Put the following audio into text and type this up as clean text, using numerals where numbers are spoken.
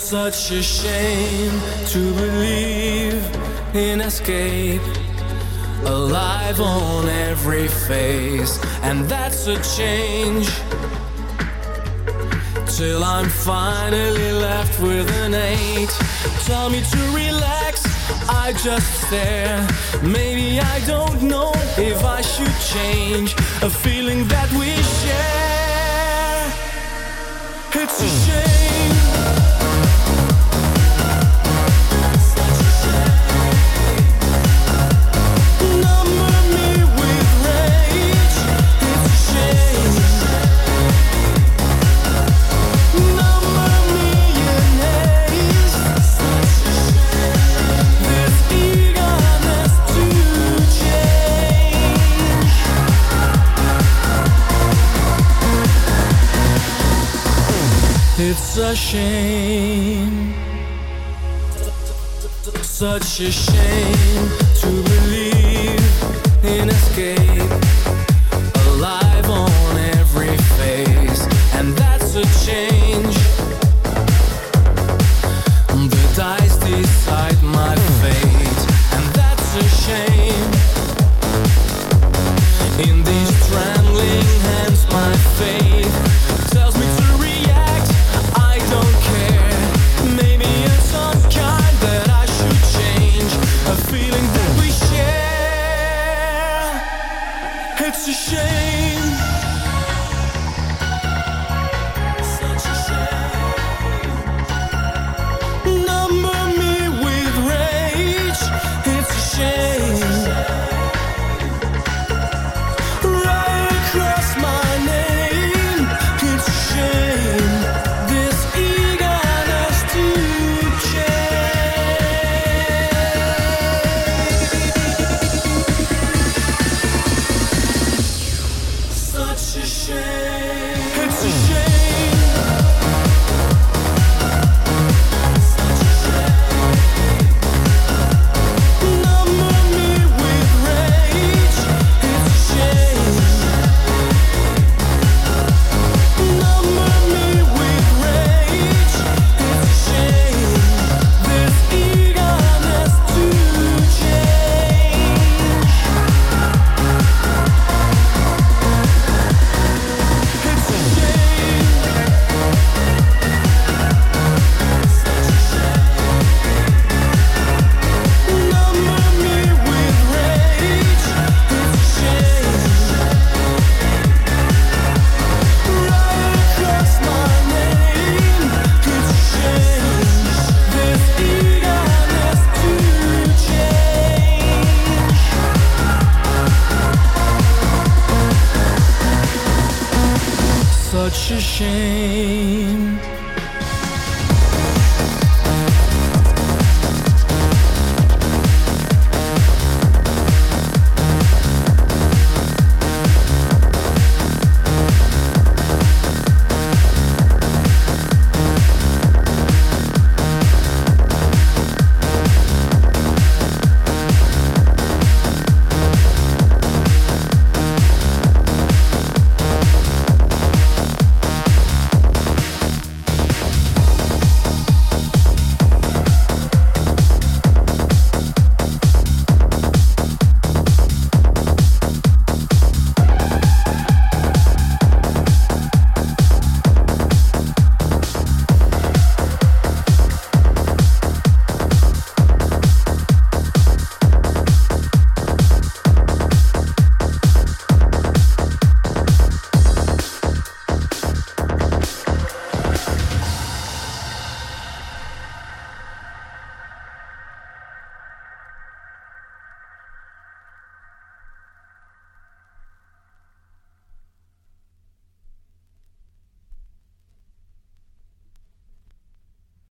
Such a shame to believe in escape, alive on every face, and that's a change. Till I'm finally left with an 8. Tell me to relax, I just stare. Maybe I don't know if I should change a feeling that we share. It's a shame. It's a shame, such a shame to believe in escape, alive on every face, and that's a change. The dice decide my fate, and that's a shame. In these trembling hands my faith tells me to react. I don't care. Maybe it's some kind that I should change a feeling that we share. It's a shame. Such a shame. Number me with rage. It's a shame. Right across my name. It's a shame. Such a shame.